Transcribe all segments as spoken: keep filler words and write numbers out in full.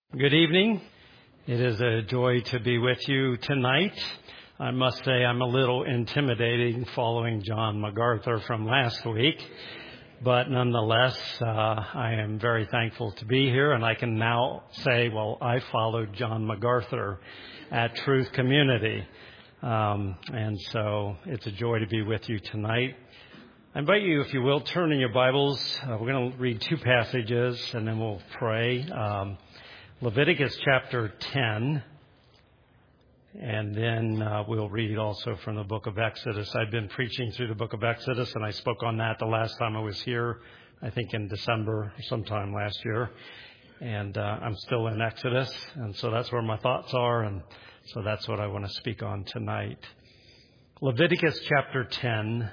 Good evening. It is a joy to be with you tonight. I must say I'm a little intimidating following John MacArthur from last week, but nonetheless, uh, I am very thankful to be here, and I can now say, well, I followed John MacArthur at Truth Community, um, and so it's a joy to be with you tonight. I invite you, if you will, turn in your Bibles. Uh, we're going to read two passages, and then we'll pray. Um, Leviticus chapter ten, and then uh, we'll read also from the book of Exodus. I've been preaching through the book of Exodus, and I spoke on that the last time I was here, I think in December or sometime last year. And uh, I'm still in Exodus, and so that's where my thoughts are, and so that's what I want to speak on tonight. Leviticus chapter ten,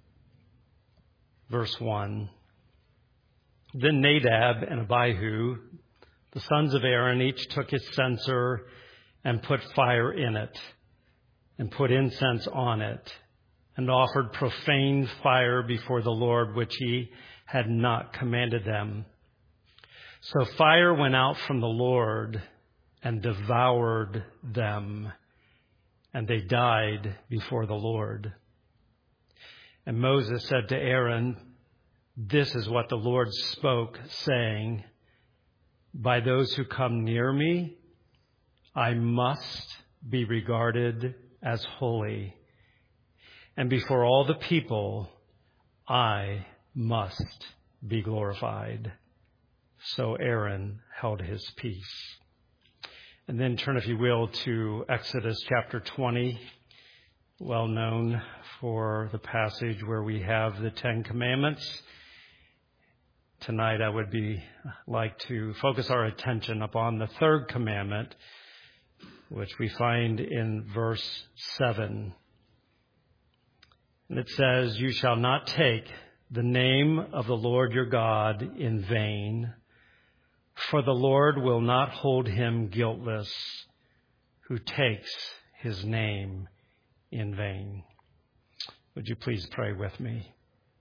verse one. Then Nadab and Abihu, the sons of Aaron, each took his censer and put fire in it and put incense on it and offered profane fire before the Lord, which he had not commanded them. So fire went out from the Lord and devoured them, and they died before the Lord. And Moses said to Aaron, "This is what the Lord spoke, saying, by those who come near me, I must be regarded as holy. And before all the people, I must be glorified." So Aaron held his peace. And then turn, if you will, to Exodus chapter twenty, well known for the passage where we have the Ten Commandments. Tonight I would be like to focus our attention upon the third commandment, which we find in verse seven. And it says, "You shall not take the name of the Lord your God in vain, for the Lord will not hold him guiltless who takes his name in vain." Would you please pray with me?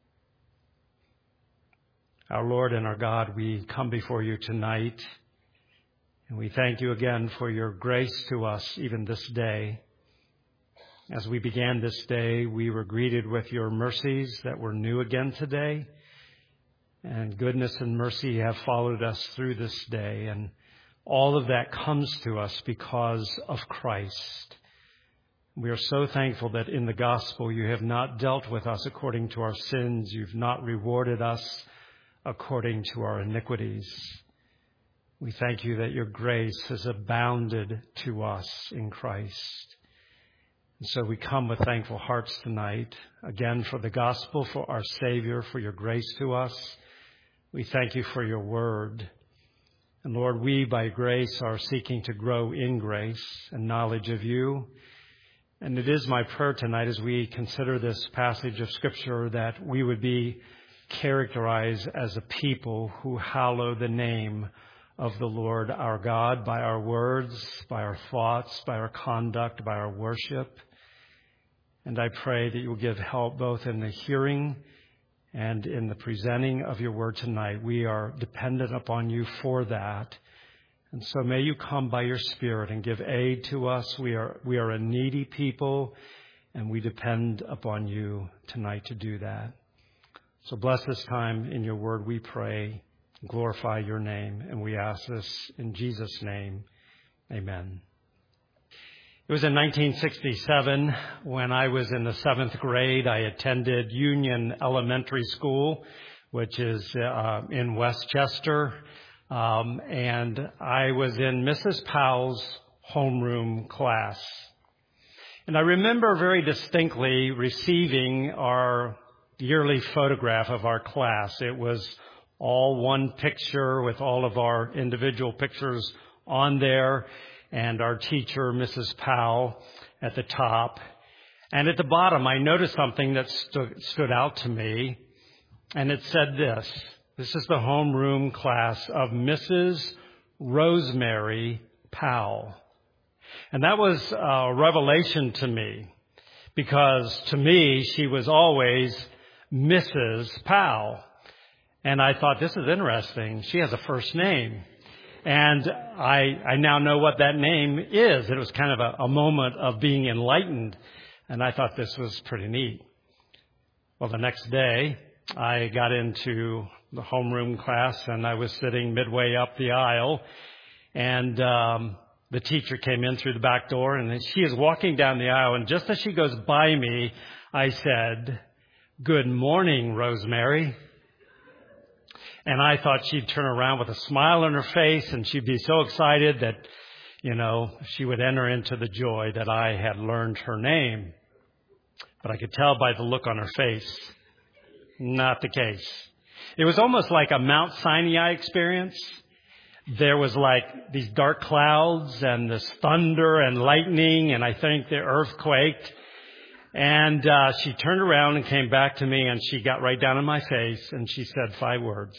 Our Lord and our God, we come before you tonight, and we thank you again for your grace to us even this day. As we began this day, we were greeted with your mercies that were new again today, and goodness and mercy have followed us through this day, and all of that comes to us because of Christ. We are so thankful that in the gospel you have not dealt with us according to our sins. You've not rewarded us according to our iniquities. We thank you that your grace has abounded to us in Christ. And so we come with thankful hearts tonight, again for the gospel, for our Savior, for your grace to us. We thank you for your word. And Lord, we by grace are seeking to grow in grace and knowledge of you. And it is my prayer tonight as we consider this passage of Scripture that we would be characterized as a people who hallow the name of the Lord our God by our words, by our thoughts, by our conduct, by our worship. And I pray that you will give help both in the hearing and in the presenting of your word tonight. We are dependent upon you for that. And so may you come by your Spirit and give aid to us. We are, we are a needy people, and we depend upon you tonight to do that. So bless this time in your word, we pray. Glorify your name, and we ask this in Jesus' name. Amen. It was in nineteen sixty-seven when I was in the seventh grade. I attended Union Elementary School, which is uh, in Westchester, um, and I was in Missus Powell's homeroom class. And I remember very distinctly receiving our yearly photograph of our class. It was all one picture with all of our individual pictures on there, and our teacher, Missus Powell, at the top. And at the bottom, I noticed something that stu- stood out to me, and it said this: "This is the homeroom class of Missus Rosemary Powell." And that was a revelation to me, because to me, she was always Missus Powell. And I thought, this is interesting. She has a first name. And I, I now know what that name is. It was kind of a, a moment of being enlightened. And I thought this was pretty neat. Well, the next day, I got into the homeroom class, and I was sitting midway up the aisle. And um, the teacher came in through the back door, and she is walking down the aisle. And just as she goes by me, I said, "Good morning, Rosemary." And I thought she'd turn around with a smile on her face, and she'd be so excited that, you know, she would enter into the joy that I had learned her name. But I could tell by the look on her face, not the case. It was almost like a Mount Sinai experience. There was like these dark clouds and this thunder and lightning, and I think the earth quaked. And uh, she turned around and came back to me, and she got right down in my face, and she said five words.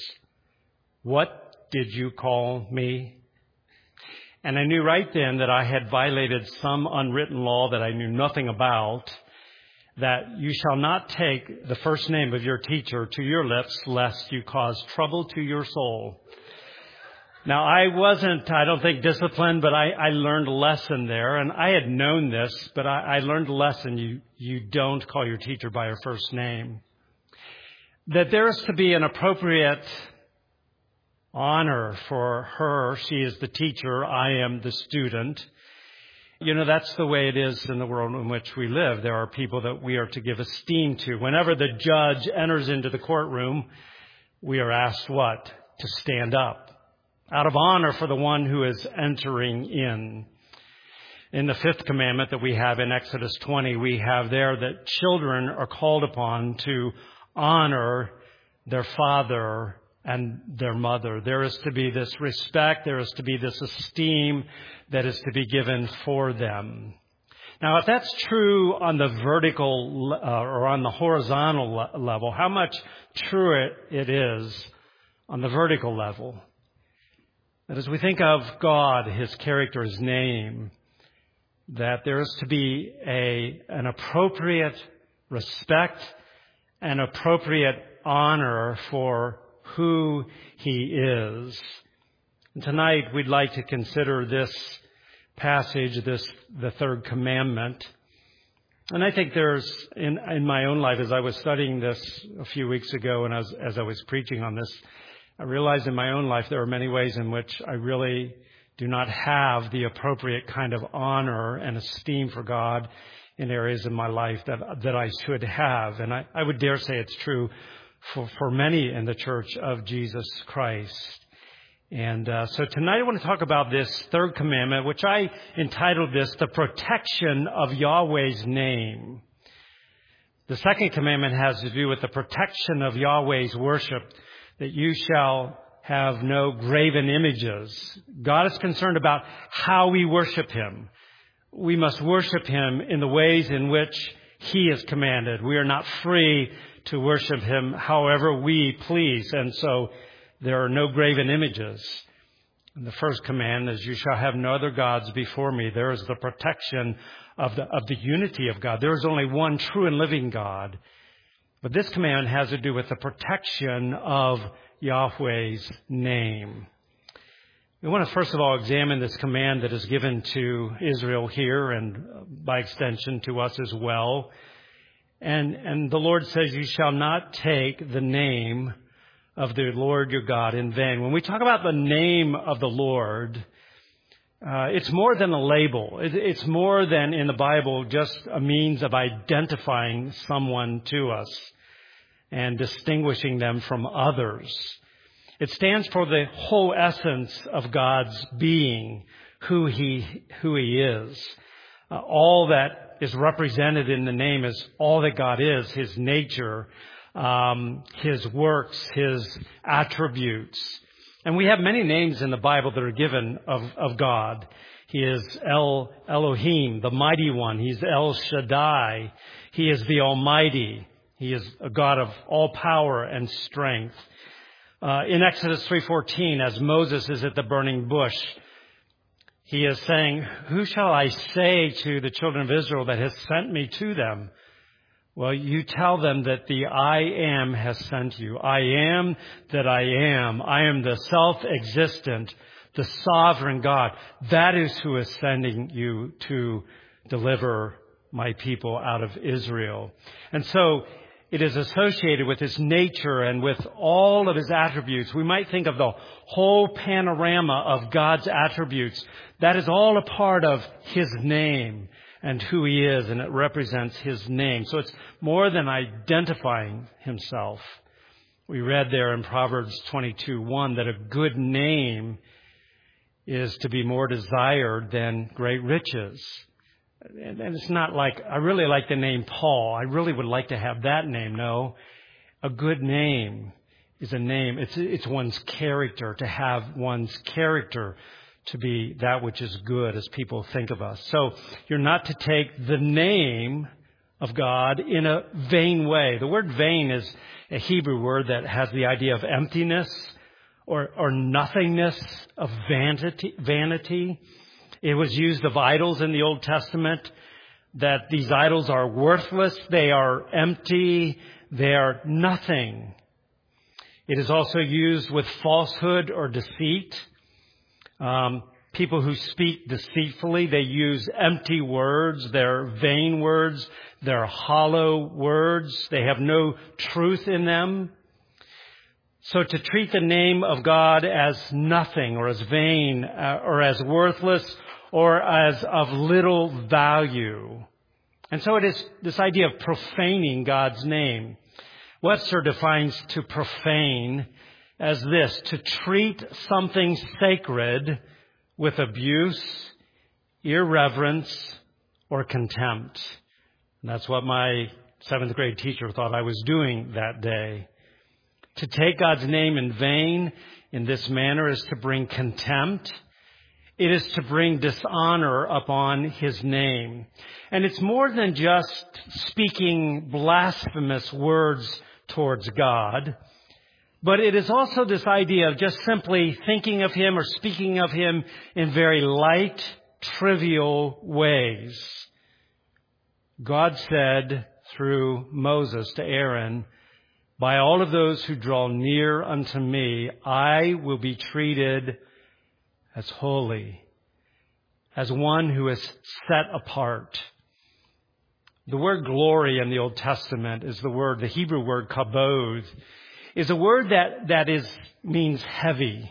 "What did you call me?" And I knew right then that I had violated some unwritten law that I knew nothing about, that you shall not take the first name of your teacher to your lips, lest you cause trouble to your soul. Now, I wasn't, I don't think, disciplined, but I, I learned a lesson there. And I had known this, but I, I learned a lesson. You, you don't call your teacher by her first name. That there is to be an appropriate honor for her. She is the teacher. I am the student. You know, that's the way it is in the world in which we live. There are people that we are to give esteem to. Whenever the judge enters into the courtroom, we are asked what? To stand up, out of honor for the one who is entering in. In the fifth commandment that we have in Exodus twenty, we have there that children are called upon to honor their father and their mother. There is to be this respect, there is to be this esteem that is to be given for them. Now, if that's true on the vertical uh, or on the horizontal le- level, how much truer it, it is on the vertical level? That as we think of God, His character, His name, that there is to be a an appropriate respect, an appropriate honor for who He is. And tonight we'd like to consider this passage, this the third commandment. And I think there's, in in my own life, as I was studying this a few weeks ago and as, as I was preaching on this, I realized in my own life there are many ways in which I really do not have the appropriate kind of honor and esteem for God in areas in my life that that I should have. And I, I would dare say it's true for, for many in the Church of Jesus Christ. And uh, so tonight I want to talk about this third commandment, which I entitled this, the protection of Yahweh's name. The second commandment has to do with the protection of Yahweh's worship, that you shall have no graven images. God is concerned about how we worship Him. We must worship Him in the ways in which He has commanded. We are not free to worship Him however we please. And so there are no graven images. And the first command is, you shall have no other gods before me. There is the protection of the, of the unity of God. There is only one true and living God. But this command has to do with the protection of Yahweh's name. We want to first of all examine this command that is given to Israel here and by extension to us as well. And, and the Lord says, you shall not take the name of the Lord your God in vain. When we talk about the name of the Lord, uh, it's more than a label. It, it's more than in the Bible just a means of identifying someone to us and distinguishing them from others. It stands for the whole essence of God's being, who He who He is. Uh, all that is represented in the name is all that God is, His nature, um, His works, His attributes. And we have many names in the Bible that are given of, of God. He is El Elohim, the mighty one. He's El Shaddai. He is the Almighty. He is a God of all power and strength. Uh, in Exodus three fourteen, as Moses is at the burning bush, he is saying, who shall I say to the children of Israel that has sent me to them? Well, you tell them that the I am has sent you. I am that I am. I am the self-existent, the sovereign God. That is who is sending you to deliver my people out of Israel. And so it is associated with his nature and with all of his attributes. We might think of the whole panorama of God's attributes. That is all a part of his name and who he is, and it represents his name. So it's more than identifying himself. We read there in Proverbs twenty-two one that a good name is to be more desired than great riches. And it's not like, I really like the name Paul. I really would like to have that name. No, a good name is a name. It's, it's one's character, to have one's character to be that which is good as people think of us. So you're not to take the name of God in a vain way. The word vain is a Hebrew word that has the idea of emptiness or, or nothingness, of vanity, vanity. It was used of idols in the Old Testament, that these idols are worthless, they are empty, they are nothing. It is also used with falsehood or deceit. Um, people who speak deceitfully, they use empty words, they're vain words, they're hollow words, they have no truth in them. So to treat the name of God as nothing or as vain uh, or as worthless or as of little value. And so it is this idea of profaning God's name. Webster defines to profane as this: to treat something sacred with abuse, irreverence, or contempt. And that's what my seventh grade teacher thought I was doing that day. To take God's name in vain in this manner is to bring contempt. It is to bring dishonor upon his name. And it's more than just speaking blasphemous words towards God, but it is also this idea of just simply thinking of him or speaking of him in very light, trivial ways. God said through Moses to Aaron, "By all of those who draw near unto me, I will be treated as holy, as one who is set apart." The word glory in the Old Testament is the word, the Hebrew word kabod, is a word that, that is, means heavy.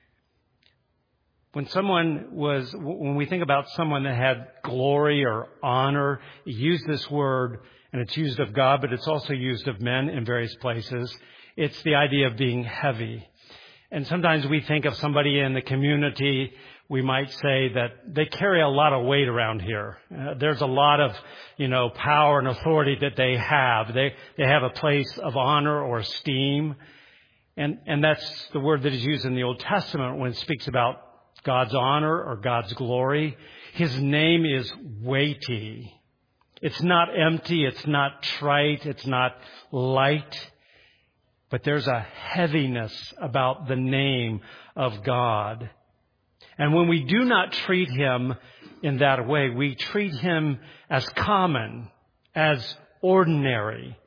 When someone was, when we think about someone that had glory or honor, you use this word, and it's used of God, but it's also used of men in various places. It's the idea of being heavy. And sometimes we think of somebody in the community, we might say that they carry a lot of weight around here. Uh, there's a lot of, you know, power and authority that they have. They they have a place of honor or esteem. And, and that's the word that is used in the Old Testament when it speaks about God's honor or God's glory. His name is weighty. It's not empty. It's not trite. It's not light. But there's a heaviness about the name of God. And when we do not treat him in that way, we treat him as common, as ordinary.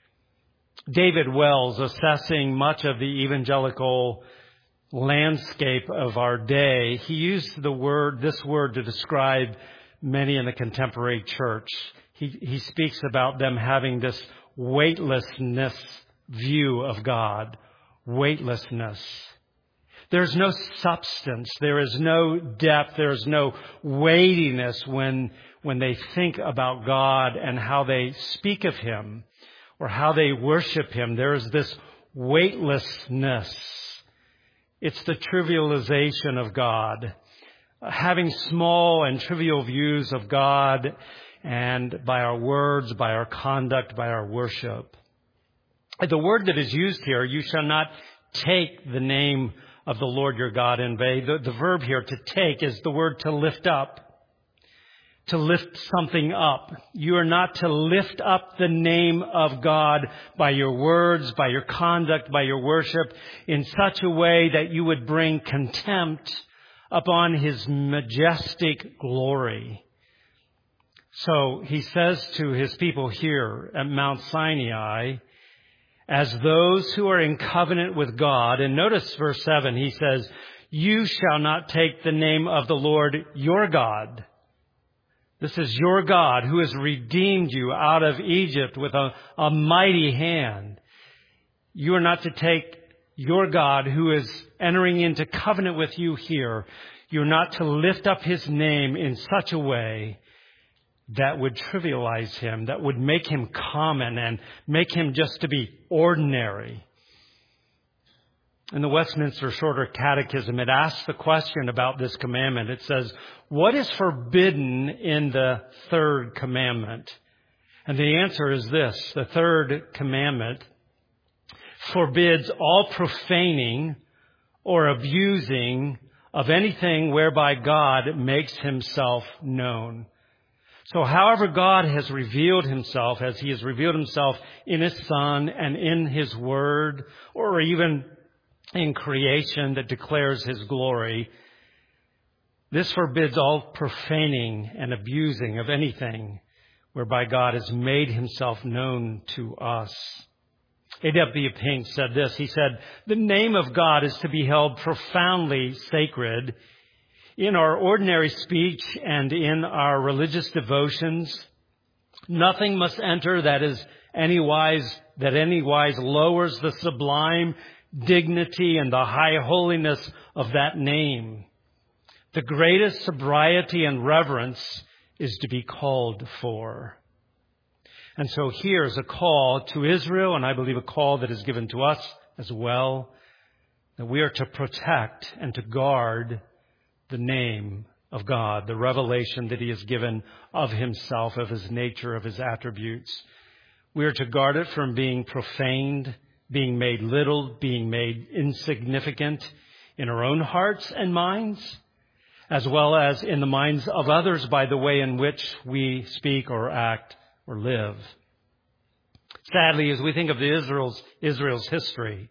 David Wells, assessing much of the evangelical landscape of our day, he used the word, this word to describe many in the contemporary church. He, he speaks about them having this weightlessness view of God. Weightlessness. There's no substance. There is no depth. There is no weightiness when, when they think about God and how they speak of him or how they worship him. There is this weightlessness. It's the trivialization of God. Having small and trivial views of God, and by our words, by our conduct, by our worship. The word that is used here, you shall not take the name of the Lord your God in vain. The, the verb here, to take, is the word to lift up. To lift something up. You are not to lift up the name of God by your words, by your conduct, by your worship in such a way that you would bring contempt upon his majestic glory. So he says to his people here at Mount Sinai, as those who are in covenant with God, and notice verse seven, he says, You shall not take the name of the Lord your God. This is your God who has redeemed you out of Egypt with a, a mighty hand. You are not to take your God who is entering into covenant with you here. You're not to lift up his name in such a way that would trivialize him, that would make him common and make him just to be ordinary. In the Westminster Shorter Catechism, it asks the question about this commandment. It says, what is forbidden in the third commandment? And the answer is this. The third commandment forbids all profaning or abusing of anything whereby God makes himself known. So however God has revealed himself, as he has revealed himself in his Son and in his Word, or even in creation that declares his glory, this forbids all profaning and abusing of anything whereby God has made himself known to us. A W Pink said this. He said, the name of God is to be held profoundly sacred. In our ordinary speech and in our religious devotions, nothing must enter that is anywise, that anywise lowers the sublime dignity and the high holiness of that name. The greatest sobriety and reverence is to be called for. And so here's a call to Israel, and I believe a call that is given to us as well, that we are to protect and to guard the name of God, the revelation that he has given of himself, of his nature, of his attributes. We are to guard it from being profaned, being made little, being made insignificant in our own hearts and minds, as well as in the minds of others by the way in which we speak or act or live. Sadly, as we think of the Israel's, Israel's history,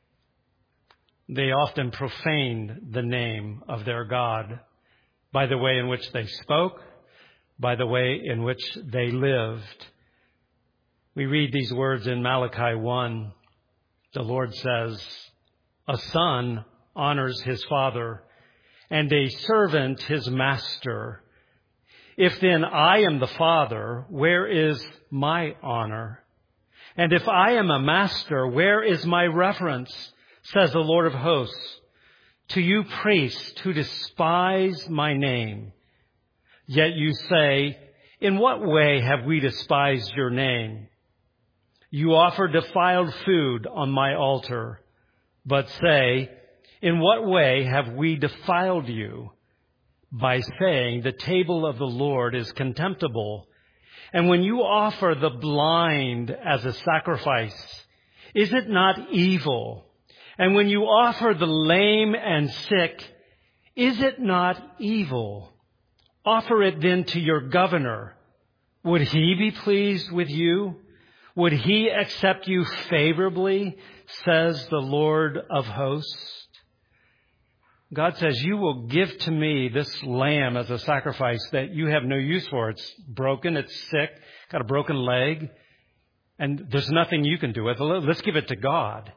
they often profaned the name of their God by the way in which they spoke, by the way in which they lived. We read these words in Malachi one. The Lord says, a son honors his father, and a servant his master. If then I am the father, where is my honor? And if I am a master, where is my reverence? Says the Lord of hosts. To you priests who despise my name, yet you say, in what way have we despised your name? You offer defiled food on my altar, but say, in what way have we defiled you? By saying the table of the Lord is contemptible. And when you offer the blind as a sacrifice, is it not evil? And when you offer the lame and sick, is it not evil? Offer it then to your governor. Would he be pleased with you? Would he accept you favorably, says the Lord of hosts? God says, you will give to me this lamb as a sacrifice that you have no use for. It's broken, it's sick, got a broken leg, and there's nothing you can do with it. Let's give it to God.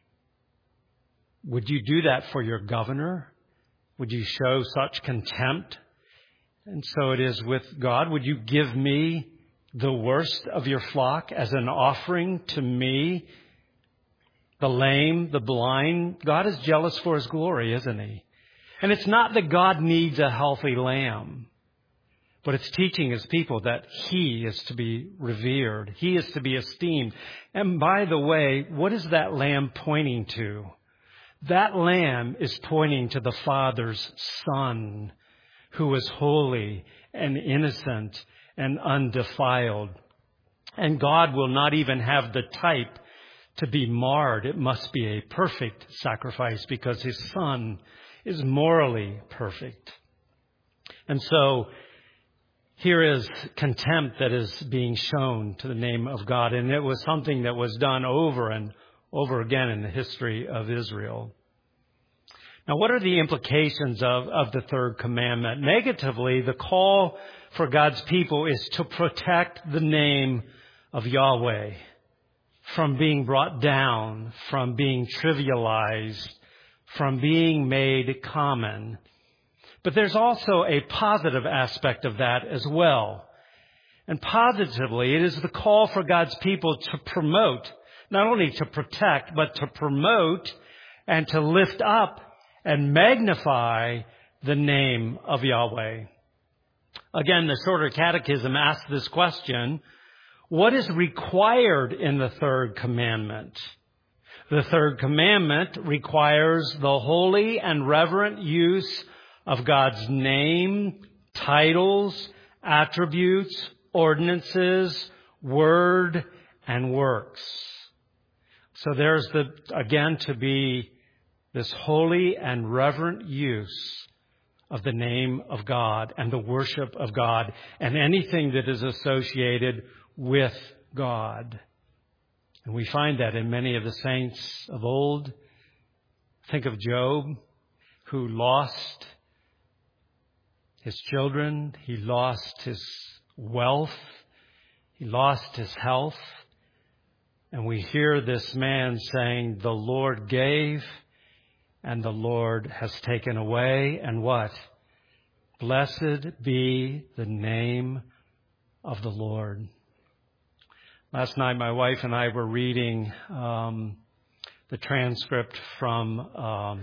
Would you do that for your governor? Would you show such contempt? And so it is with God. Would you give me the worst of your flock as an offering to me? The lame, the blind. God is jealous for his glory, isn't he? And it's not that God needs a healthy lamb, but it's teaching his people that he is to be revered. He is to be esteemed. And by the way, what is that lamb pointing to? That lamb is pointing to the Father's Son, who is holy and innocent and undefiled. And God will not even have the type to be marred. It must be a perfect sacrifice because his Son is morally perfect. And so here is contempt that is being shown to the name of God. And it was something that was done over and over again in the history of Israel. Now, what are the implications of, of the third commandment? Negatively, the call for God's people is to protect the name of Yahweh from being brought down, from being trivialized, from being made common. But there's also a positive aspect of that as well. And positively, it is the call for God's people to promote, not only to protect, but to promote and to lift up and magnify the name of Yahweh. Again, the Shorter Catechism asks this question: what is required in the third commandment? The third commandment requires the holy and reverent use of God's name, titles, attributes, ordinances, word, and works. So there's the, again, to be this holy and reverent use of the name of God and the worship of God and anything that is associated with God. And we find that in many of the saints of old. Think of Job, who lost his children, he lost his wealth, he lost his health. And we hear this man saying, the Lord gave and the Lord has taken away. And what? Blessed be the name of the Lord. Last night, my wife and I were reading um, the transcript from um,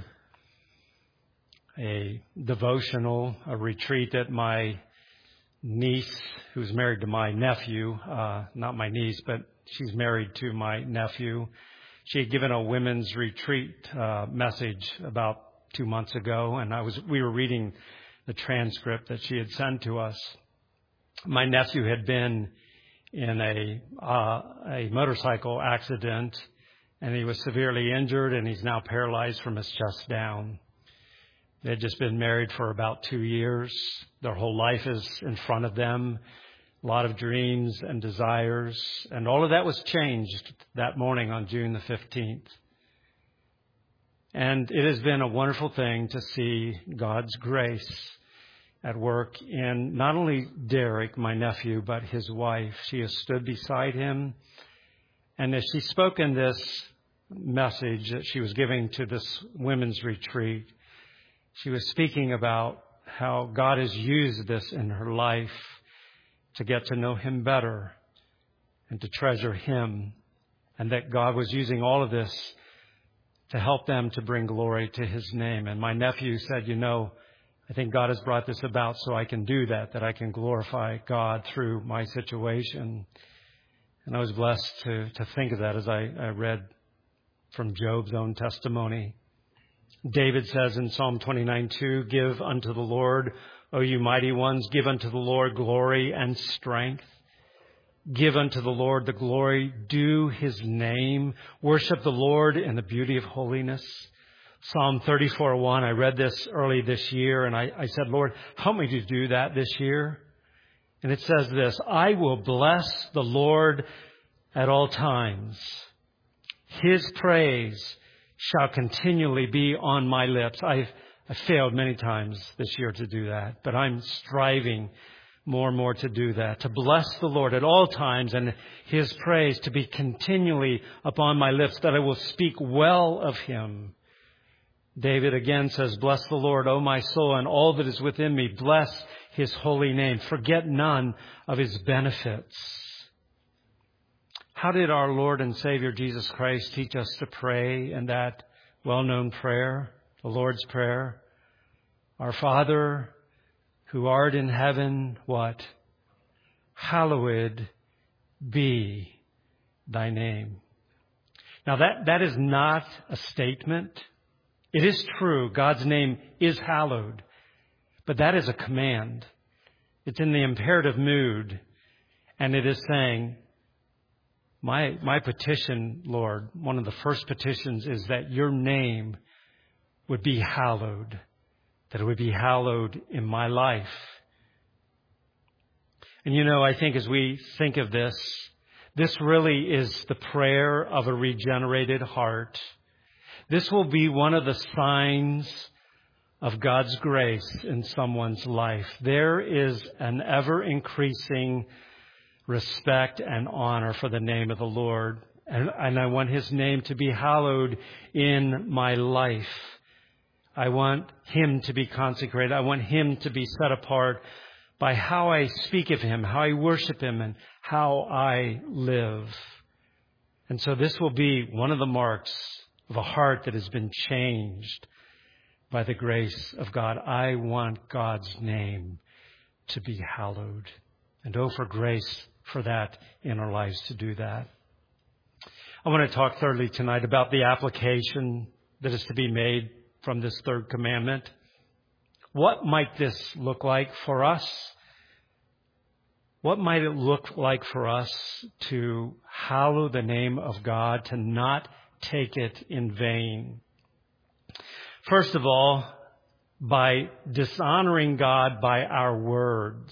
a devotional, a retreat that my niece, who's married to my nephew, uh, not my niece, but she's married to my nephew. She had given a women's retreat uh, message about two months ago, and I was we were reading the transcript that she had sent to us. My nephew had been in a uh, a motorcycle accident, and he was severely injured, and he's now paralyzed from his chest down. They had just been married for about two years. Their whole life is in front of them. A lot of dreams and desires. And all of that was changed that morning on June the fifteenth. And it has been a wonderful thing to see God's grace at work in not only Derek, my nephew, but his wife. She has stood beside him. And as she spoke in this message that she was giving to this women's retreat, she was speaking about how God has used this in her life to get to know Him better and to treasure Him, and that God was using all of this to help them to bring glory to His name. And my nephew said, you know, I think God has brought this about so I can do that, that I can glorify God through my situation. And I was blessed to, to think of that as I, I read from Job's own testimony. David says in Psalm twenty-nine two, give unto the Lord, O you mighty ones, give unto the Lord glory and strength. Give unto the Lord the glory due His name. Worship the Lord in the beauty of holiness. Psalm thirty-four one, I read this early this year, and I, I said, Lord, help me to do that this year. And it says this, I will bless the Lord at all times. His praise shall continually be on my lips. I've, I've failed many times this year to do that, but I'm striving more and more to do that, to bless the Lord at all times and His praise to be continually upon my lips, that I will speak well of Him. David again says, bless the Lord, O my soul, and all that is within me. Bless His holy name. Forget none of His benefits. How did our Lord and Savior Jesus Christ teach us to pray in that well-known prayer, the Lord's Prayer? Our Father, who art in heaven, what? Hallowed be thy name. Now that, that is not a statement. It is true, God's name is hallowed, but that is a command. It's in the imperative mood, and it is saying, My my petition, Lord, one of the first petitions is that your name would be hallowed, that it would be hallowed in my life. And you know, I think as we think of this, this really is the prayer of a regenerated heart. This will be one of the signs of God's grace in someone's life. There is an ever-increasing respect and honor for the name of the Lord. And, and I want His name to be hallowed in my life. I want Him to be consecrated. I want Him to be set apart by how I speak of Him, how I worship Him, and how I live. And so this will be one of the marks of a heart that has been changed by the grace of God. I want God's name to be hallowed. And oh, for grace for that in our lives to do that. I want to talk thirdly tonight about the application that is to be made from this third commandment. What might this look like for us? What might it look like for us to hallow the name of God, to not take it in vain? First of all, by dishonoring God by our words.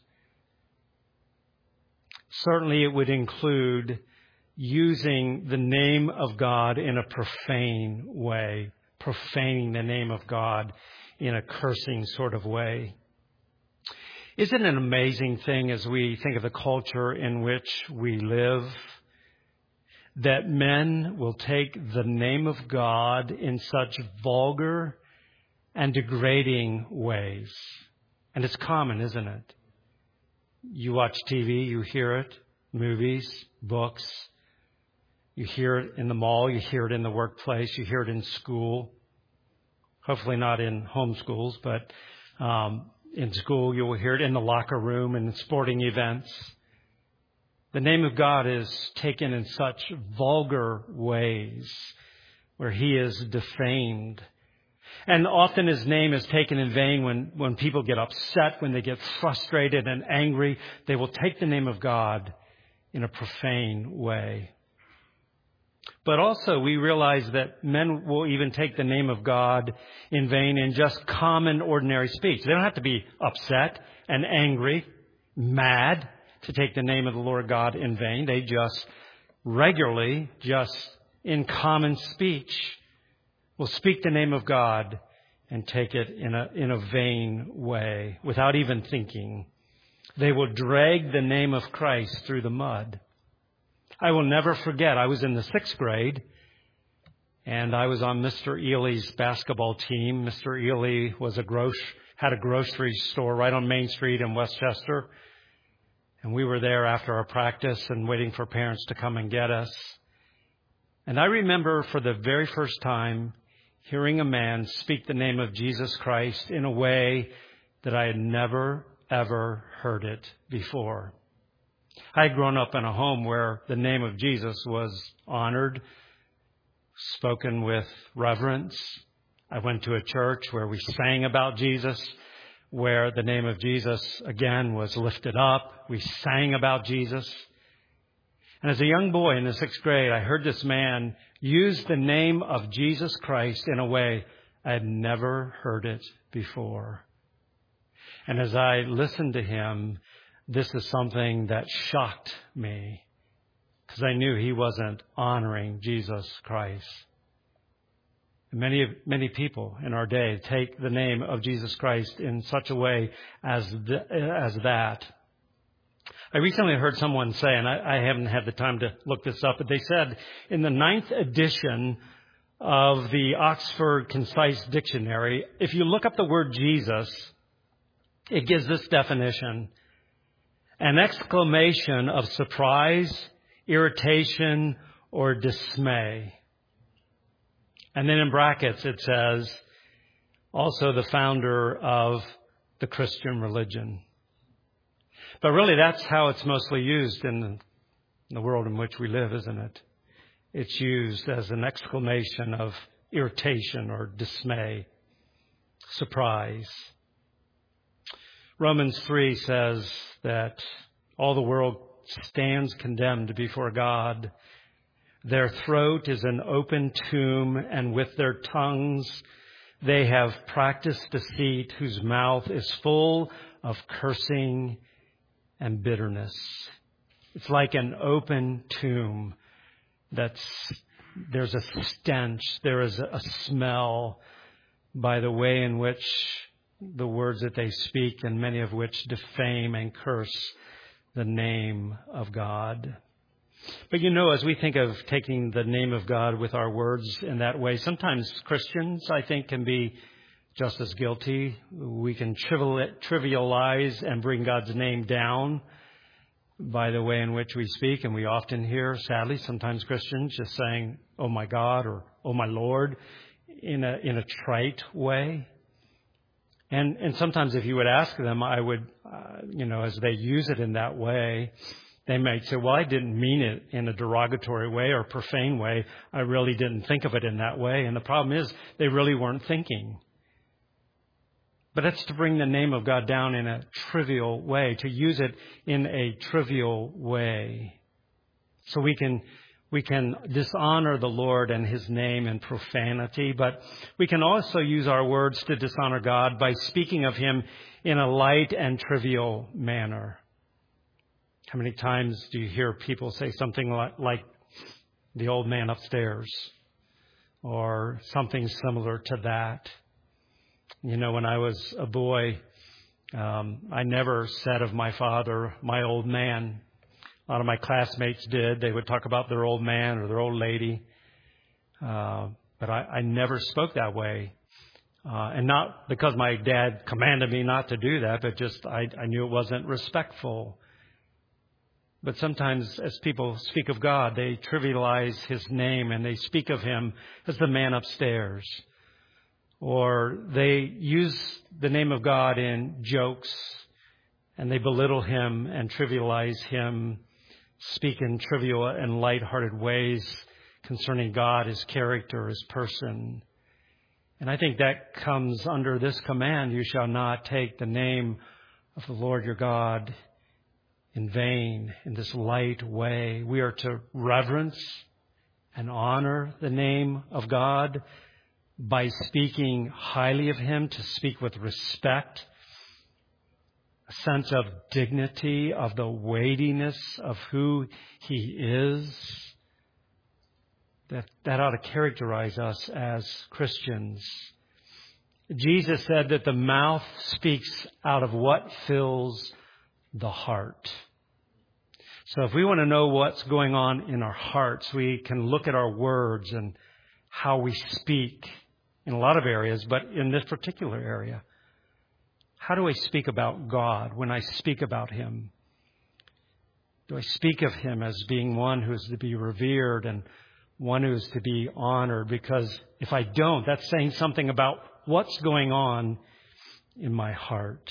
Certainly it would include using the name of God in a profane way, profaning the name of God in a cursing sort of way. Isn't it an amazing thing as we think of the culture in which we live, that men will take the name of God in such vulgar and degrading ways? And it's common, isn't it? You watch T V, you hear it, movies, books. You hear it in the mall, you hear it in the workplace, you hear it in school. Hopefully not in home schools, but um, in school you will hear it in the locker room and in sporting events. The name of God is taken in such vulgar ways where He is defamed. And often His name is taken in vain when, when people get upset, when they get frustrated and angry. They will take the name of God in a profane way. But also we realize that men will even take the name of God in vain in just common, ordinary speech. They don't have to be upset and angry, mad to take the name of the Lord God in vain. They just regularly, just in common speech, will speak the name of God and take it in a, in a vain way without even thinking. They will drag the name of Christ through the mud. I will never forget, I was in the sixth grade, and I was on Mister Ely's basketball team. Mister Ely was a gross, had a grocery store right on Main Street in Westchester, and we were there after our practice and waiting for parents to come and get us. And I remember for the very first time hearing a man speak the name of Jesus Christ in a way that I had never, ever heard it before. I had grown up in a home where the name of Jesus was honored, spoken with reverence. I went to a church where we sang about Jesus, where the name of Jesus, again, was lifted up. We sang about Jesus. And as a young boy in the sixth grade, I heard this man use the name of Jesus Christ in a way I had never heard it before. And as I listened to him, this is something that shocked me because I knew he wasn't honoring Jesus Christ. Many, many people in our day take the name of Jesus Christ in such a way as, the, as that. I recently heard someone say, and I, I haven't had the time to look this up, but they said in the ninth edition of the Oxford Concise Dictionary, if you look up the word Jesus, it gives this definition: an exclamation of surprise, irritation, or dismay. And then in brackets it says, also the founder of the Christian religion. But really that's how it's mostly used in the world in which we live, isn't it? It's used as an exclamation of irritation or dismay, surprise. Romans three says that all the world stands condemned before God. Their throat is an open tomb, and with their tongues they have practiced deceit, whose mouth is full of cursing and bitterness. It's like an open tomb that's, there's a stench, there is a smell by the way in which the words that they speak, and many of which defame and curse the name of God. But you know, as we think of taking the name of God with our words in that way, sometimes Christians, I think, can be just as guilty. We can trivialize and bring God's name down by the way in which we speak. And we often hear, sadly, sometimes Christians just saying, "Oh my God," or "Oh my Lord," in a, in a trite way. And, and sometimes if you would ask them, I would, uh, you know, as they use it in that way, they might say, "Well, I didn't mean it in a derogatory way or profane way. I really didn't think of it in that way." And the problem is they really weren't thinking. But that's to bring the name of God down in a trivial way, to use it in a trivial way. So we can, we can dishonor the Lord and His name in profanity, but we can also use our words to dishonor God by speaking of Him in a light and trivial manner. How many times do you hear people say something like, like the old man upstairs, or something similar to that? You know, when I was a boy, um, I never said of my father, "My old man." A lot of my classmates did. They would talk about their old man or their old lady. Uh, but I, I never spoke that way. Uh, and not because my dad commanded me not to do that, but just I, I knew it wasn't respectful. But sometimes as people speak of God, they trivialize His name and they speak of Him as the man upstairs. Or they use the name of God in jokes and they belittle Him and trivialize Him, speak in trivial and lighthearted ways concerning God, His character, His person. And I think that comes under this command: "You shall not take the name of the Lord your God in vain," in this light way. We are to reverence and honor the name of God by speaking highly of Him, to speak with respect, a sense of dignity, of the weightiness of who He is. That, that ought to characterize us as Christians. Jesus said that the mouth speaks out of what fills the heart. So if we want to know what's going on in our hearts, we can look at our words and how we speak in a lot of areas, but in this particular area. How do I speak about God when I speak about Him? Do I speak of Him as being one who is to be revered and one who is to be honored? Because if I don't, that's saying something about what's going on in my heart.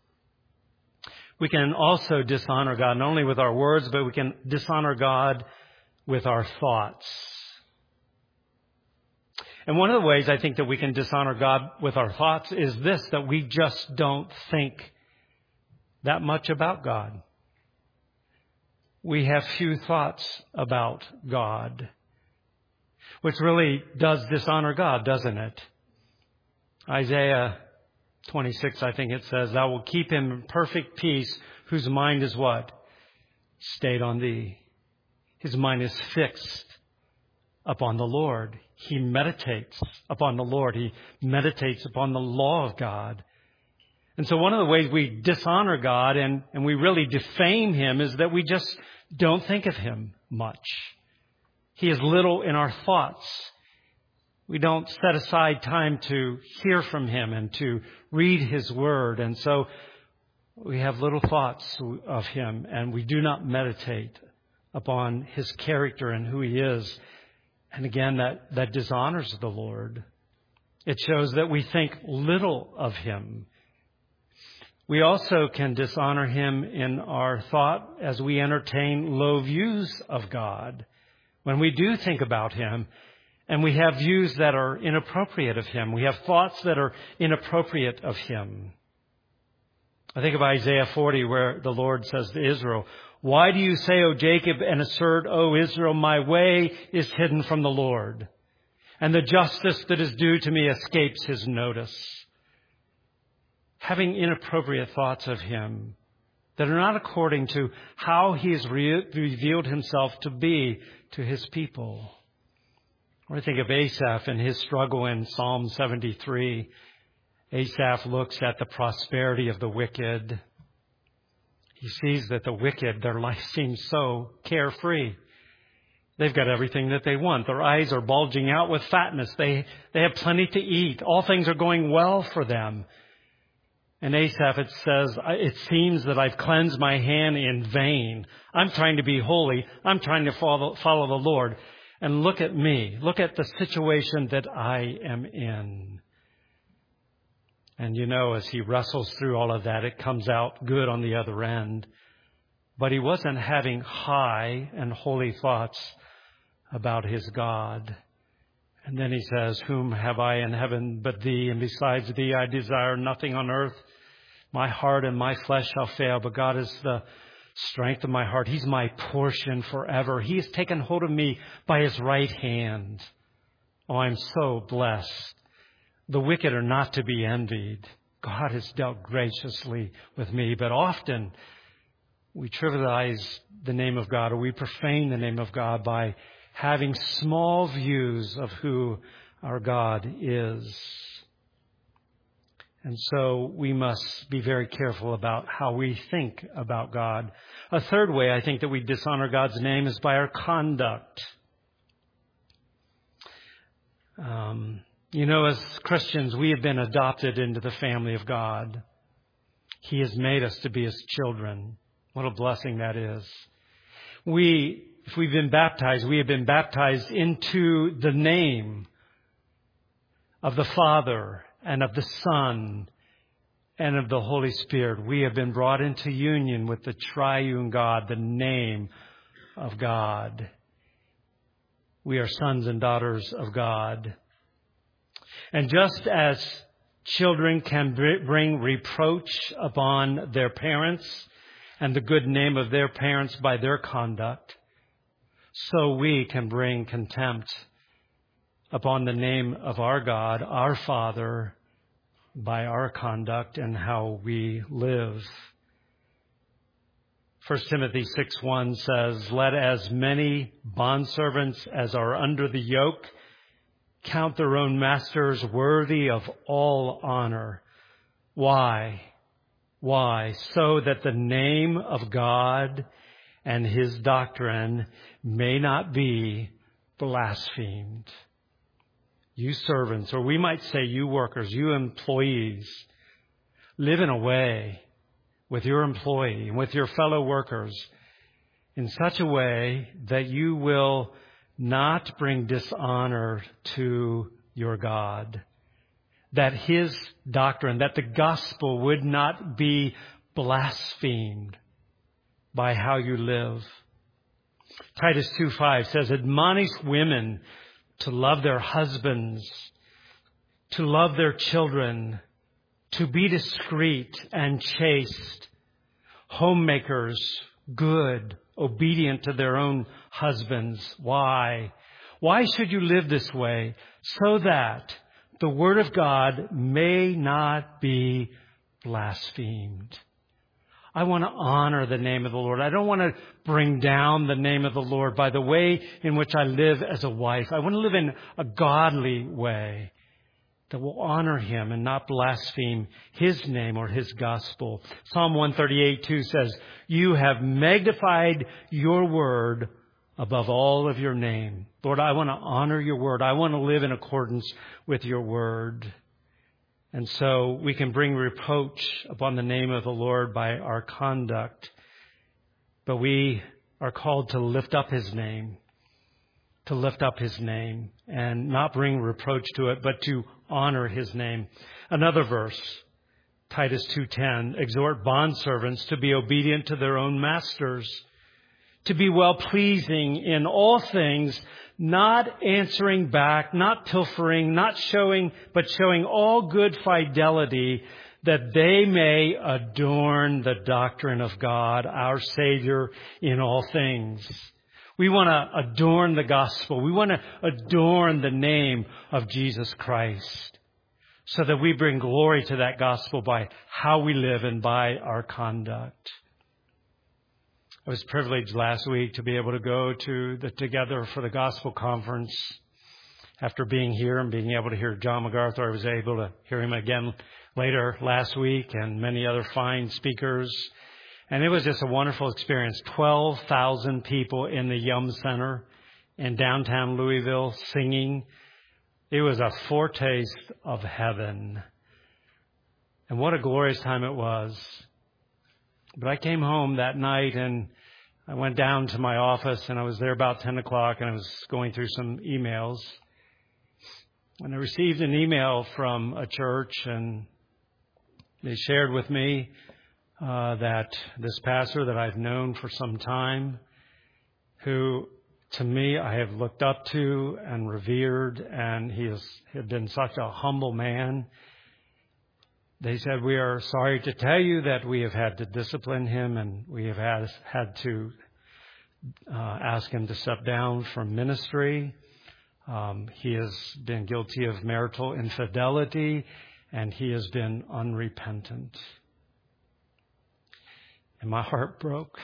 We can also dishonor God not only with our words, but we can dishonor God with our thoughts. And one of the ways I think that we can dishonor God with our thoughts is this: that we just don't think that much about God. We have few thoughts about God, which really does dishonor God, doesn't it? Isaiah twenty-six, I think it says, "Thou will keep him in perfect peace, whose mind is" what? "Stayed on thee." His mind is fixed upon the Lord. He meditates upon the Lord. He meditates upon the law of God. And so one of the ways we dishonor God and, and we really defame Him is that we just don't think of Him much. He is little in our thoughts. We don't set aside time to hear from Him and to read His Word. And so we have little thoughts of Him, and we do not meditate upon His character and who He is. And again, that, that dishonors the Lord. It shows that we think little of Him. We also can dishonor Him in our thought as we entertain low views of God. When we do think about Him and we have views that are inappropriate of Him, we have thoughts that are inappropriate of Him. I think of Isaiah forty, where the Lord says to Israel, "Why do you say, O Jacob, and assert, O Israel, my way is hidden from the Lord, and the justice that is due to me escapes His notice?" Having inappropriate thoughts of Him that are not according to how He has re- revealed Himself to be to His people. Or I think of Asaph and his struggle in Psalm seventy-three. Asaph looks at the prosperity of the wicked. He sees that the wicked, their life seems so carefree. They've got everything that they want. Their eyes are bulging out with fatness. They, they have plenty to eat. All things are going well for them. And Asaph, it says, it seems that I've cleansed my hand in vain. I'm trying to be holy. I'm trying to follow, follow the Lord. And look at me. Look at the situation that I am in. And you know, as he wrestles through all of that, it comes out good on the other end. But he wasn't having high and holy thoughts about his God. And then he says, whom have I in heaven but thee? And besides thee, I desire nothing on earth. My heart and my flesh shall fail, but God is the strength of my heart. He's my portion forever. He has taken hold of me by his right hand. Oh, I'm so blessed. The wicked are not to be envied. God has dealt graciously with me, but often we trivialize the name of God, or we profane the name of God by having small views of who our God is. And so we must be very careful about how we think about God. A third way I think that we dishonor God's name is by our conduct. Um, you know, as Christians, we have been adopted into the family of God. He has made us to be his children. What a blessing that is. We, if we've been baptized, we have been baptized into the name of the Father and of the Son and of the Holy Spirit. We have been brought into union with the triune God, the name of God. We are sons and daughters of God. And just as children can bring reproach upon their parents and the good name of their parents by their conduct, so we can bring contempt upon the name of our God, our Father, by our conduct and how we live. First Timothy six one says, let as many bondservants as are under the yoke count their own masters worthy of all honor. Why? Why? So that the name of God and his doctrine may not be blasphemed. You servants, or we might say you workers, you employees, live in a way with your employee and with your fellow workers in such a way that you will not bring dishonor to your God. That his doctrine, that the gospel would not be blasphemed by how you live. Titus two five says, admonish women to love their husbands, to love their children, to be discreet and chaste, homemakers, good, obedient to their own husbands. Why? Why should you live this way? So that the word of God may not be blasphemed. I want to honor the name of the Lord. I don't want to bring down the name of the Lord by the way in which I live as a wife. I want to live in a godly way that will honor him and not blaspheme his name or his gospel. Psalm one thirty-eight two says, you have magnified your word above all of your name. Lord, I want to honor your word. I want to live in accordance with your word. And so we can bring reproach upon the name of the Lord by our conduct. But we are called to lift up his name, to lift up his name and not bring reproach to it, but to honor his name. Another verse, Titus two ten, exhort bondservants to be obedient to their own masters, to be well-pleasing in all things, not answering back, not pilfering, not showing, but showing all good fidelity, that they may adorn the doctrine of God, our Savior, in all things. We want to adorn the gospel. We want to adorn the name of Jesus Christ so that we bring glory to that gospel by how we live and by our conduct. I was privileged last week to be able to go to the Together for the Gospel Conference. After being here and being able to hear John MacArthur, I was able to hear him again later last week and many other fine speakers. And it was just a wonderful experience. twelve thousand people in the Yum Center in downtown Louisville singing. It was a foretaste of heaven. And what a glorious time it was. But I came home that night and I went down to my office and I was there about ten o'clock and I was going through some emails. And I received an email from a church and they shared with me uh, that this pastor that I've known for some time, who to me I have looked up to and revered, and he has had been such a humble man. They said, we are sorry to tell you that we have had to discipline him and we have had, had to uh, ask him to step down from ministry. Um, he has been guilty of marital infidelity and he has been unrepentant. And my heart broke.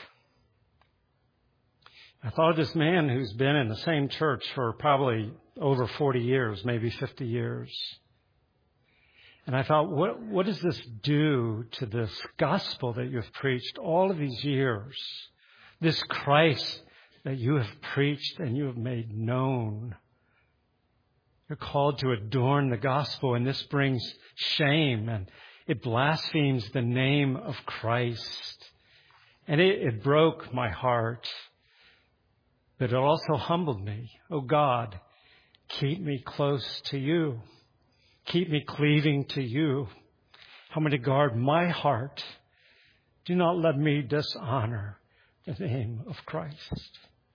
I thought of this man who's been in the same church for probably over forty years, maybe fifty years. And I thought, what, what does this do to this gospel that you've preached all of these years? This Christ that you have preached and you have made known. You're called to adorn the gospel, and this brings shame and it blasphemes the name of Christ. And it, it broke my heart, but it also humbled me. Oh God, keep me close to you. Keep me cleaving to you. Help me to guard my heart. Do not let me dishonor the name of Christ.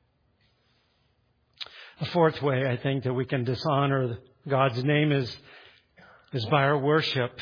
A fourth way I think that we can dishonor God's name is, is by our worship.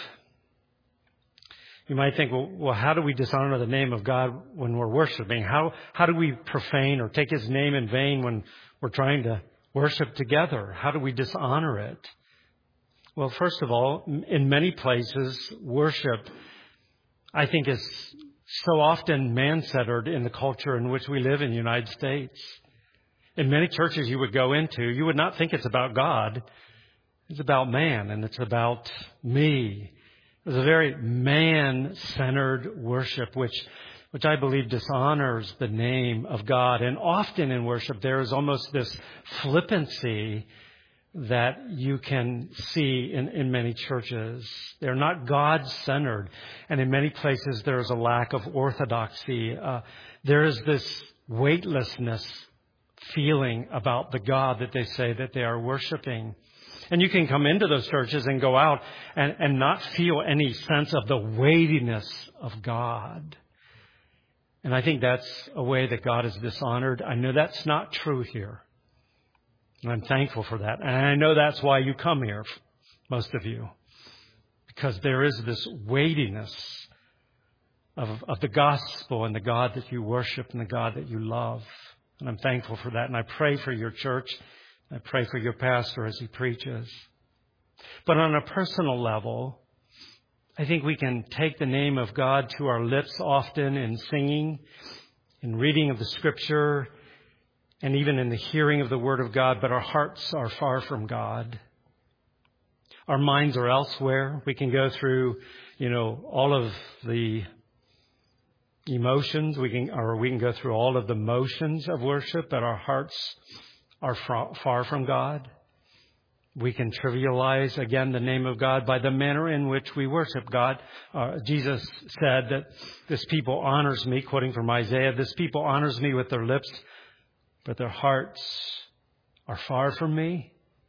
You might think, well, well, how do we dishonor the name of God when we're worshiping? How, how do we profane or take His name in vain when we're trying to worship together? How do we dishonor it? Well, first of all, in many places, worship, I think, is so often man-centered in the culture in which we live in the United States. In many churches you would go into, you would not think it's about God. It's about man, and it's about me. It's a very man-centered worship, which, which I believe dishonors the name of God. And often in worship, there is almost this flippancy that you can see in, in many churches. They're not God-centered. And in many places, there is a lack of orthodoxy. Uh, there is this weightlessness feeling about the God that they say that they are worshiping. And you can come into those churches and go out and, and not feel any sense of the weightiness of God. And I think that's a way that God is dishonored. I know that's not true here. And I'm thankful for that. And I know that's why you come here, most of you. Because there is this weightiness of, of the gospel and the God that you worship and the God that you love. And I'm thankful for that. And I pray for your church. I pray for your pastor as he preaches. But on a personal level, I think we can take the name of God to our lips often in singing, in reading of the Scripture, and even in the hearing of the Word of God, but our hearts are far from God. Our minds are elsewhere. We can go through, you know, all of the emotions, we can, or we can go through all of the motions of worship, but our hearts are far from God. We can trivialize, again, the name of God by the manner in which we worship God. Uh, Jesus said that this people honors me, quoting from Isaiah, this people honors me with their lips, but their hearts are far from me.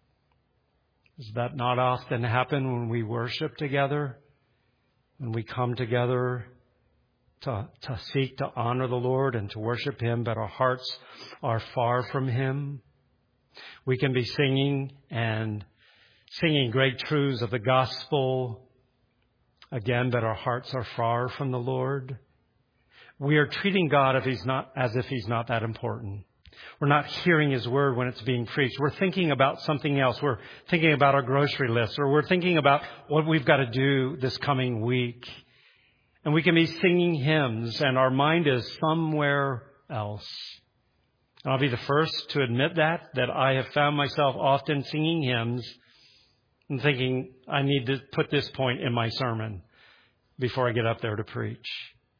Does that not often happen when we worship together? When we come together to, to seek to honor the Lord and to worship Him, but our hearts are far from Him? We can be singing and singing great truths of the gospel, again, but our hearts are far from the Lord. We are treating God if he's not, as if He's not that important. We're not hearing His word when it's being preached. We're thinking about something else. We're thinking about our grocery list, or we're thinking about what we've got to do this coming week. And we can be singing hymns, and our mind is somewhere else. And I'll be the first to admit that, that I have found myself often singing hymns and thinking, I need to put this point in my sermon before I get up there to preach.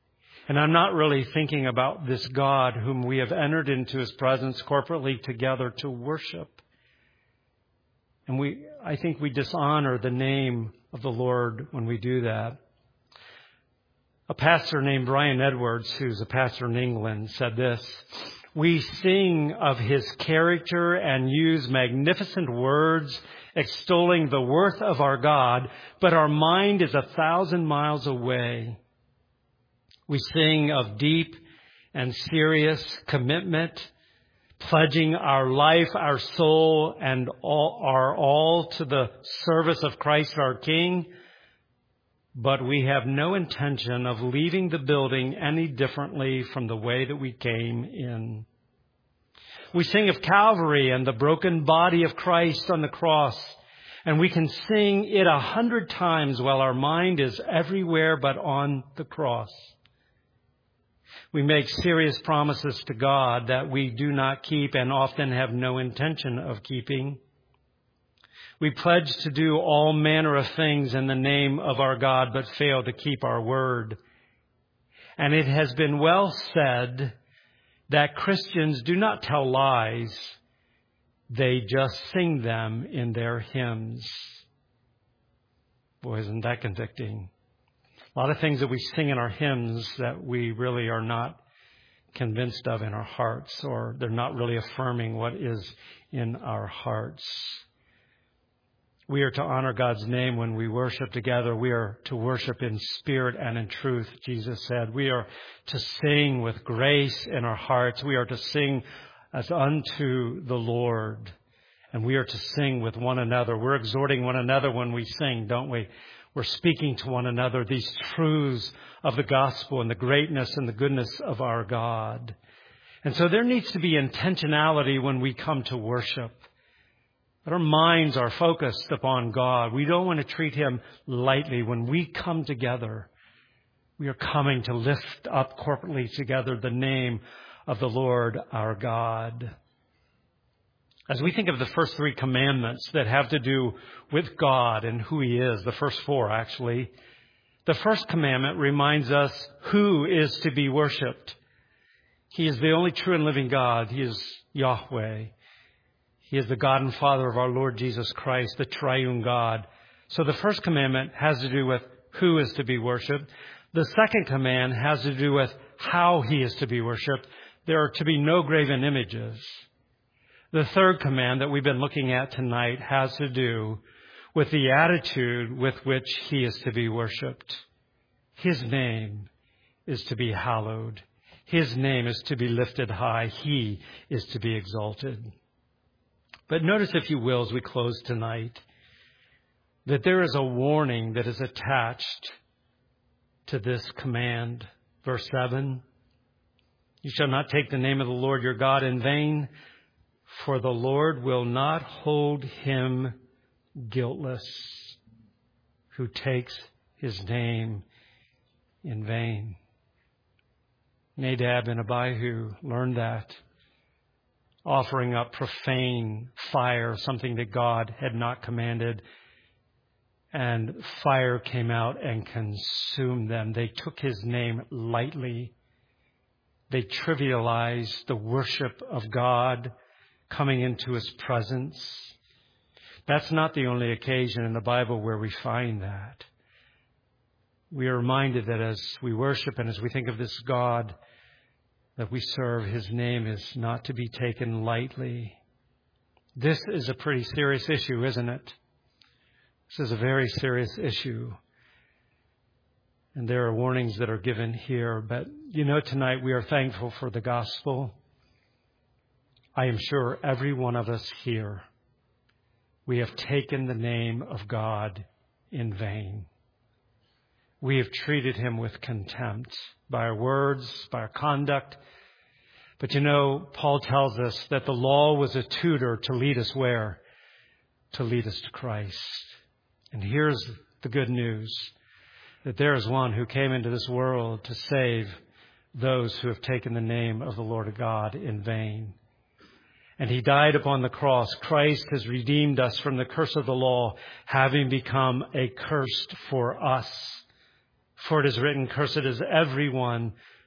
And I'm not really thinking about this God whom we have entered into his presence corporately together to worship. And we, I think we dishonor the name of the Lord when we do that. A pastor named Brian Edwards, who's a pastor in England, said this: "We sing of his character and use magnificent words extolling the worth of our God, but our mind is a thousand miles away. We sing of deep and serious commitment, pledging our life, our soul, and all, our all to the service of Christ our King, but we have no intention of leaving the building any differently from the way that we came in. We sing of Calvary and the broken body of Christ on the cross, and we can sing it a hundred times while our mind is everywhere but on the cross. We make serious promises to God that we do not keep and often have no intention of keeping. We pledge to do all manner of things in the name of our God, but fail to keep our word. And it has been well said that Christians do not tell lies. They just sing them in their hymns." Boy, isn't that convicting? A lot of things that we sing in our hymns that we really are not convinced of in our hearts, or they're not really affirming what is in our hearts. We are to honor God's name when we worship together. We are to worship in spirit and in truth, Jesus said. We are to sing with grace in our hearts. We are to sing as unto the Lord. And we are to sing with one another. We're exhorting one another when we sing, don't we? We're speaking to one another these truths of the gospel and the greatness and the goodness of our God. And so there needs to be intentionality when we come to worship. That our minds are focused upon God. We don't want to treat him lightly. When we come together, we are coming to lift up corporately together the name of the Lord our God. As we think of the first three commandments that have to do with God and who he is, the first four actually, the first commandment reminds us who is to be worshiped. He is the only true and living God. He is Yahweh. He is the God and Father of our Lord Jesus Christ, the triune God. So the first commandment has to do with who is to be worshiped. The second command has to do with how he is to be worshiped. There are to be no graven images. The third command that we've been looking at tonight has to do with the attitude with which he is to be worshiped. His name is to be hallowed. His name is to be lifted high. He is to be exalted. But notice, if you will, as we close tonight, that there is a warning that is attached to this command. Verse seven, "You shall not take the name of the Lord your God in vain, for the Lord will not hold him guiltless who takes his name in vain." Nadab and Abihu learned that, offering up profane fire, something that God had not commanded, and fire came out and consumed them. They took his name lightly. They trivialized the worship of God coming into his presence. That's not the only occasion in the Bible where we find that. We are reminded that as we worship and as we think of this God that we serve, his name is not to be taken lightly. This is a pretty serious issue, isn't it? This is a very serious issue. And there are warnings that are given here. But, you know, tonight we are thankful for the gospel. I am sure every one of us here, we have taken the name of God in vain. We have treated him with contempt by our words, by our conduct. But you know, Paul tells us that the law was a tutor to lead us where? To lead us to Christ. And here's the good news, that there is one who came into this world to save those who have taken the name of the Lord God in vain. And he died upon the cross. Christ has redeemed us from the curse of the law, having become a curse for us. For it is written, "Cursed is everyone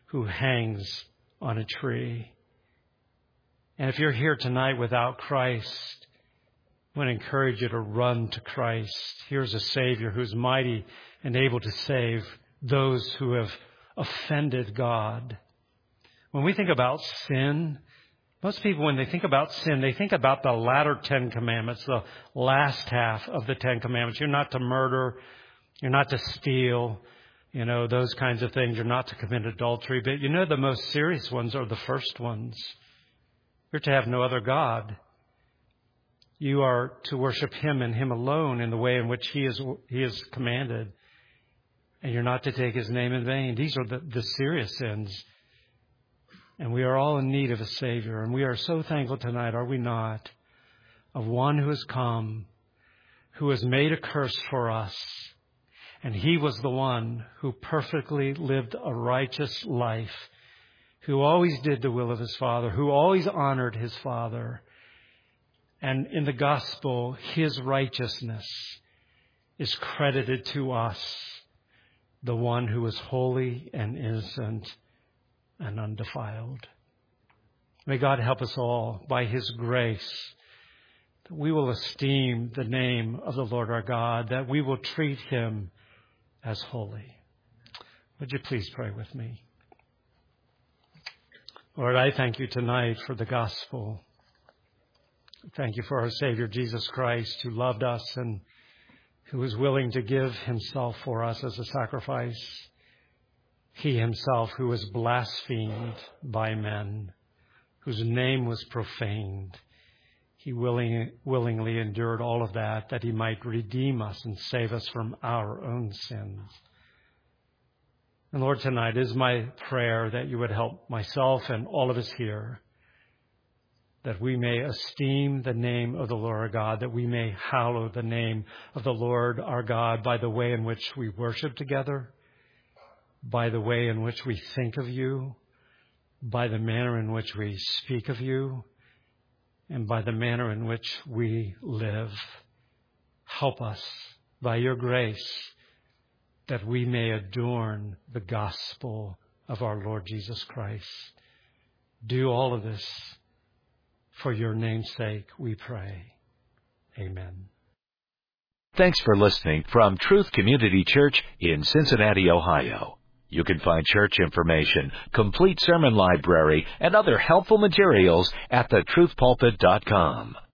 who hangs on a tree. And if you're here tonight without Christ, I want to encourage you to run to Christ. Here's a Savior who's mighty and able to save those who have offended God. When we think about sin, most people, when they think about sin, they think about the latter Ten Commandments, the last half of the Ten Commandments. You're not to murder. You're not to steal. You know, those kinds of things. You're not to commit adultery. But you know, the most serious ones are the first ones. You're to have no other God. You are to worship Him and Him alone in the way in which He is He is commanded. And you're not to take His name in vain. These are the, the serious sins. And we are all in need of a Savior. And we are so thankful tonight, are we not, of one who has come, who has made a curse for us. And He was the one who perfectly lived a righteous life, who always did the will of His Father, who always honored His Father. And in the gospel, His righteousness is credited to us, the one who is holy and innocent and undefiled. May God help us all by His grace, that we will esteem the name of the Lord our God, that we will treat Him as holy. Would you please pray with me? Lord, I thank You tonight for the gospel. Thank You for our Savior, Jesus Christ, who loved us and who was willing to give Himself for us as a sacrifice. He Himself who was blasphemed by men, whose name was profaned. He willing, willingly endured all of that, that He might redeem us and save us from our own sins. And Lord, tonight is my prayer that You would help myself and all of us here, that we may esteem the name of the Lord our God, that we may hallow the name of the Lord our God by the way in which we worship together, by the way in which we think of You, by the manner in which we speak of You, and by the manner in which we live. Help us by Your grace that we may adorn the gospel of our Lord Jesus Christ. Do all of this for Your name's sake, we pray. Amen. Thanks for listening from Truth Community Church in Cincinnati, Ohio. You can find church information, complete sermon library, and other helpful materials at the truth pulpit dot com.